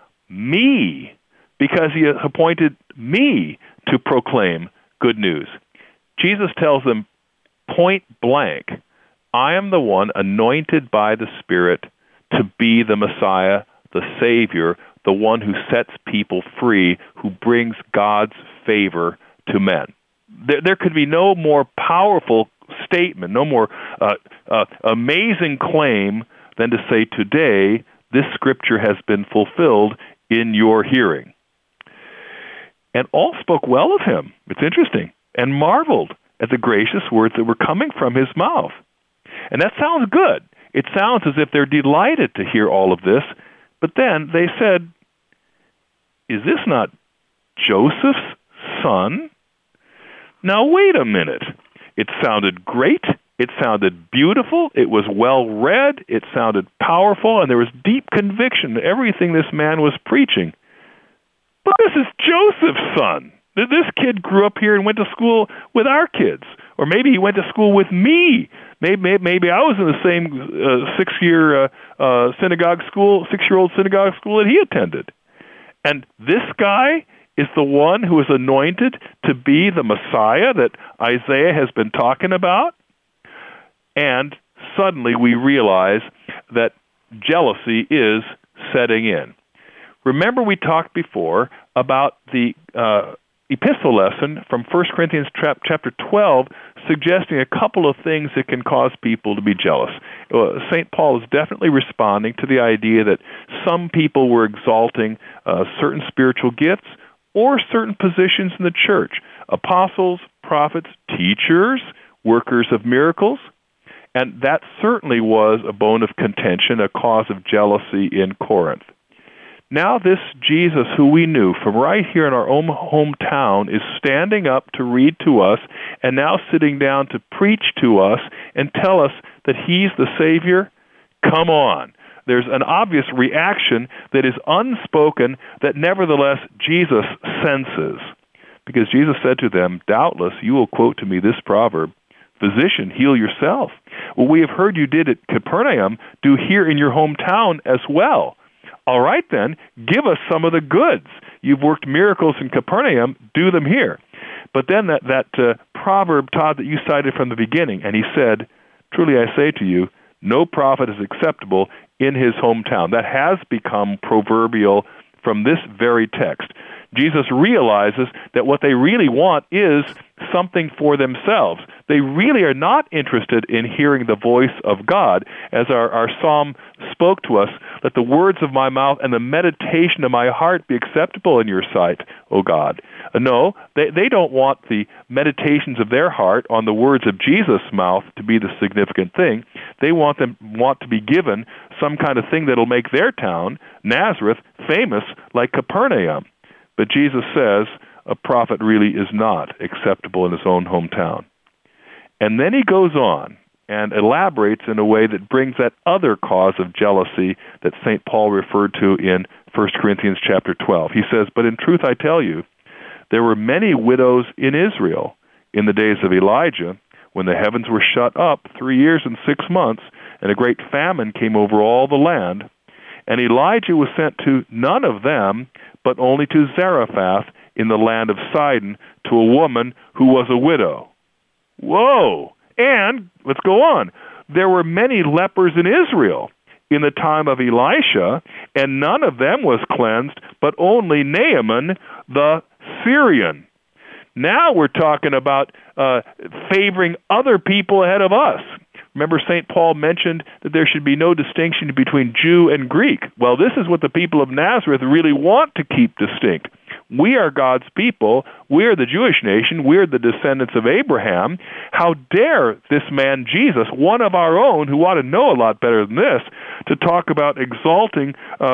me, because he has appointed me to proclaim good news. Jesus tells them point blank, I am the one anointed by the Spirit to be the Messiah, the Savior, the one who sets people free, who brings God's favor to men. There could be no more powerful statement, no more amazing claim than to say, today, this scripture has been fulfilled in your hearing. And all spoke well of him. It's interesting. And marveled at the gracious words that were coming from his mouth. And that sounds good. It sounds as if they're delighted to hear all of this. But then they said, is this not Joseph's son? Now wait a minute. It sounded great. It sounded beautiful. It was well read. It sounded powerful, and there was deep conviction in everything this man was preaching. But this is Joseph's son. This kid grew up here and went to school with our kids, or maybe he went to school with me. Maybe I was in the same six-year-old synagogue school that he attended. And this guy is the one who is anointed to be the Messiah that Isaiah has been talking about. And suddenly we realize that jealousy is setting in. Remember we talked before about the epistle lesson from 1 Corinthians chapter 12 suggesting a couple of things that can cause people to be jealous. St. Paul is definitely responding to the idea that some people were exalting certain spiritual gifts or certain positions in the church, apostles, prophets teachers, workers of miracles. And that certainly was a bone of contention, a cause of jealousy in Corinth. Now this Jesus who we knew from right here in our own hometown is standing up to read to us and now sitting down to preach to us and tell us that he's the Savior. Come on. There's an obvious reaction that is unspoken that nevertheless Jesus senses. Because Jesus said to them, doubtless you will quote to me this proverb, physician, heal yourself. What we have heard you did at Capernaum, do here in your hometown as well. All right then, give us some of the goods. You've worked miracles in Capernaum, do them here. But then that proverb, Todd, that you cited from the beginning, and he said, truly I say to you, no prophet is acceptable in his hometown. That has become proverbial from this very text. Jesus realizes that what they really want is something for themselves. They really are not interested in hearing the voice of God. As our psalm spoke to us, let the words of my mouth and the meditation of my heart be acceptable in your sight, O God. No, they don't want the meditations of their heart on the words of Jesus' mouth to be the significant thing. They want to be given some kind of thing that'll make their town, Nazareth, famous like Capernaum. But Jesus says a prophet really is not acceptable in his own hometown. And then he goes on and elaborates in a way that brings that other cause of jealousy that St. Paul referred to in 1 Corinthians chapter 12. He says, but in truth I tell you, there were many widows in Israel in the days of Elijah, when the heavens were shut up 3 years and 6 months, and a great famine came over all the land. And Elijah was sent to none of them, but only to Zarephath in the land of Sidon, to a woman who was a widow. Whoa! And, let's go on, there were many lepers in Israel in the time of Elisha, and none of them was cleansed, but only Naaman the Syrian. Now we're talking about favoring other people ahead of us. Remember, St. Paul mentioned that there should be no distinction between Jew and Greek. Well, this is what the people of Nazareth really want to keep distinct. We are God's people. We are the Jewish nation. We are the descendants of Abraham. How dare this man Jesus, one of our own, who ought to know a lot better than this, to talk about exalting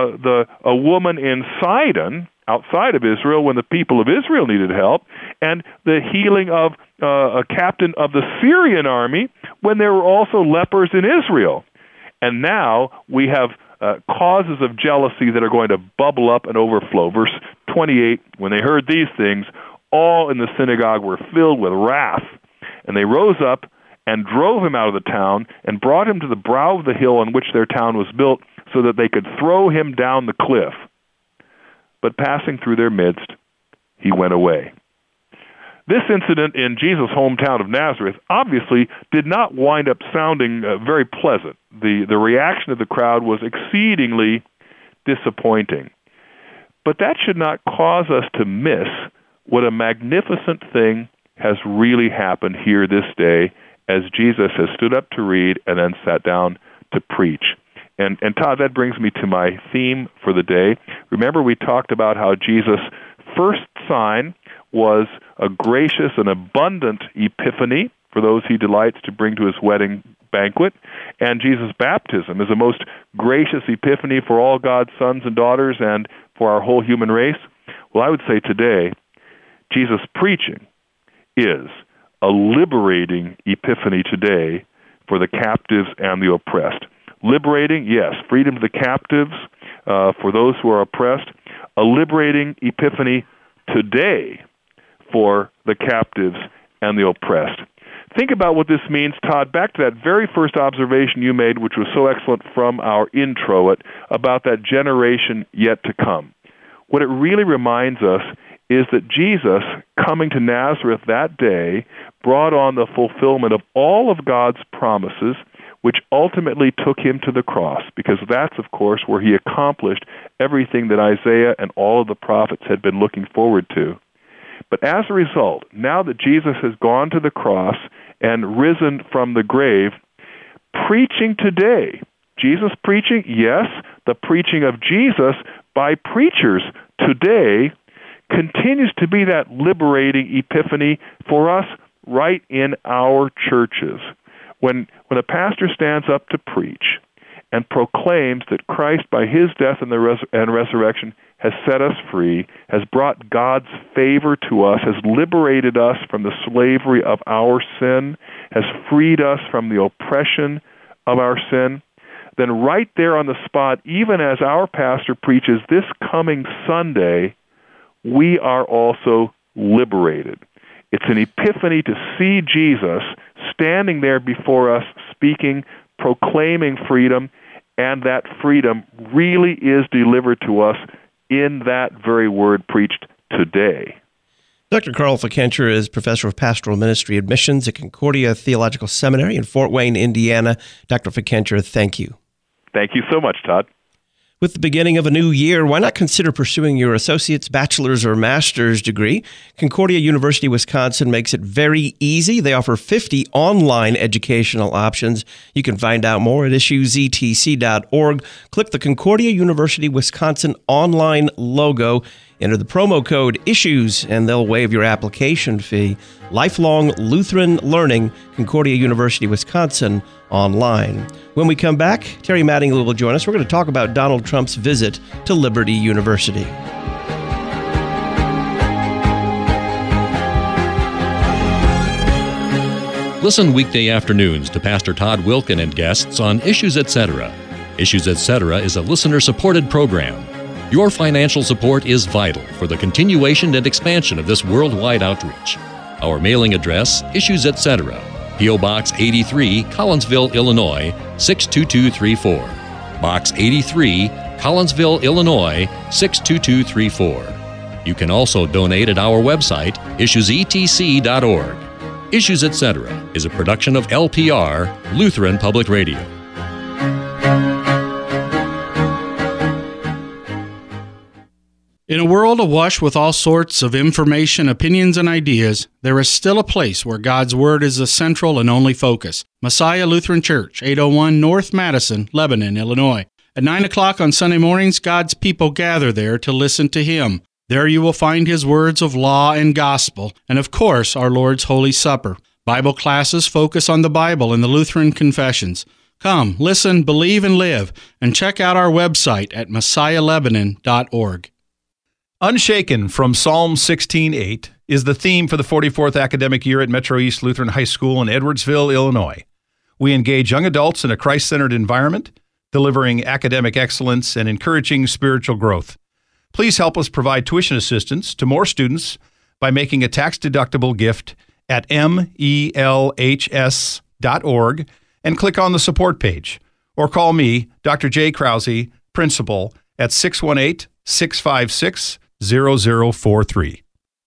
a woman in Sidon, outside of Israel, when the people of Israel needed help, and the healing of a captain of the Syrian army when there were also lepers in Israel. And now we have causes of jealousy that are going to bubble up and overflow. Verse 28, when they heard these things, all in the synagogue were filled with wrath, and they rose up and drove him out of the town and brought him to the brow of the hill on which their town was built, so that they could throw him down the cliff. But passing through their midst, he went away. This incident in Jesus' hometown of Nazareth obviously did not wind up sounding very pleasant. The reaction of the crowd was exceedingly disappointing. But that should not cause us to miss what a magnificent thing has really happened here this day as Jesus has stood up to read and then sat down to preach. And Todd, that brings me to my theme for the day. Remember, we talked about how Jesus' first sign was a gracious and abundant epiphany for those he delights to bring to his wedding banquet. And Jesus' baptism is a most gracious epiphany for all God's sons and daughters and for our whole human race. Well, I would say today, Jesus' preaching is a liberating epiphany today for the captives and the oppressed. Liberating, yes, freedom to the captives, for those who are oppressed. A liberating epiphany today for the captives and the oppressed. Think about what this means, Todd, back to that very first observation you made, which was so excellent from our intro about that generation yet to come. What it really reminds us is that Jesus, coming to Nazareth that day, brought on the fulfillment of all of God's promises, which ultimately took him to the cross, because that's, of course, where he accomplished everything that Isaiah and all of the prophets had been looking forward to. But as a result, now that Jesus has gone to the cross and risen from the grave, preaching today, Jesus preaching, yes, the preaching of Jesus by preachers today continues to be that liberating epiphany for us right in our churches. When a pastor stands up to preach and proclaims that Christ, by his death and resurrection, has set us free, has brought God's favor to us, has liberated us from the slavery of our sin, has freed us from the oppression of our sin, then right there on the spot, even as our pastor preaches this coming Sunday, we are also liberated. It's an epiphany to see Jesus standing there before us, speaking, proclaiming freedom, and that freedom really is delivered to us in that very word preached today. Dr. Carl Fickenscher is Professor of Pastoral Ministry Admissions at Concordia Theological Seminary in Fort Wayne, Indiana. Dr. Fickenscher, thank you. Thank you so much, Todd. With the beginning of a new year, why not consider pursuing your associate's, bachelor's, or master's degree? Concordia University, Wisconsin makes it very easy. They offer 50 online educational options. You can find out more at issuesetc.org. Click the Concordia University, Wisconsin online logo. Enter the promo code ISSUES, and they'll waive your application fee. Lifelong Lutheran Learning, Concordia University, Wisconsin, online. When we come back, Terry Mattingly will join us. We're going to talk about Donald Trump's visit to Liberty University. Listen weekday afternoons to Pastor Todd Wilkin and guests on Issues Etc. Issues Etc. is a listener-supported program. Your financial support is vital for the continuation and expansion of this worldwide outreach. Our mailing address, Issues Etc., P.O. Box 83, Collinsville, Illinois, 62234. Box 83, Collinsville, Illinois, 62234. You can also donate at our website, issuesetc.org. Issues Etc. is a production of LPR, Lutheran Public Radio. In a world awash with all sorts of information, opinions, and ideas, there is still a place where God's Word is the central and only focus. Messiah Lutheran Church, 801 North Madison, Lebanon, Illinois. At 9 o'clock on Sunday mornings, God's people gather there to listen to Him. There you will find His words of law and gospel, and of course, our Lord's Holy Supper. Bible classes focus on the Bible and the Lutheran confessions. Come, listen, believe, and live, and check out our website at messiahlebanon.org. Unshaken from Psalm 16:8 is the theme for the 44th academic year at Metro East Lutheran High School in Edwardsville, Illinois. We engage young adults in a Christ-centered environment, delivering academic excellence and encouraging spiritual growth. Please help us provide tuition assistance to more students by making a tax-deductible gift at melhs.org and click on the support page. Or call me, Dr. Jay Krause, principal, at 618-656-0043.